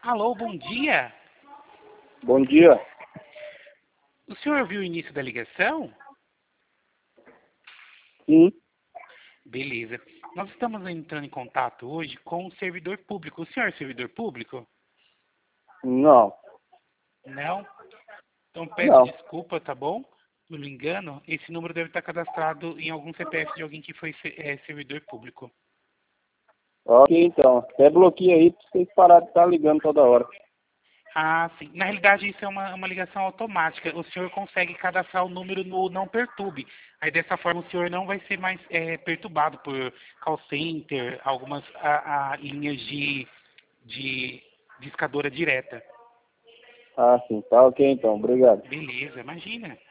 Alô, bom dia. Bom dia. O senhor viu o início da ligação? Sim. Beleza. Nós estamos entrando em contato hoje com um servidor público. O senhor é servidor público? Não. Não? Então peço Não. desculpa, tá bom? Pelo engano, esse número deve estar cadastrado em algum CPF de alguém que foi servidor público. Ok, então. Até bloqueia aí pra vocês pararem de estar ligando toda hora. Ah, sim. Na realidade, isso é uma ligação automática. O senhor consegue cadastrar o número no Não Perturbe. Aí, dessa forma, o senhor não vai ser mais perturbado por call center, algumas linhas de discadora direta. Ah, sim. Tá ok, então. Obrigado. Beleza, imagina.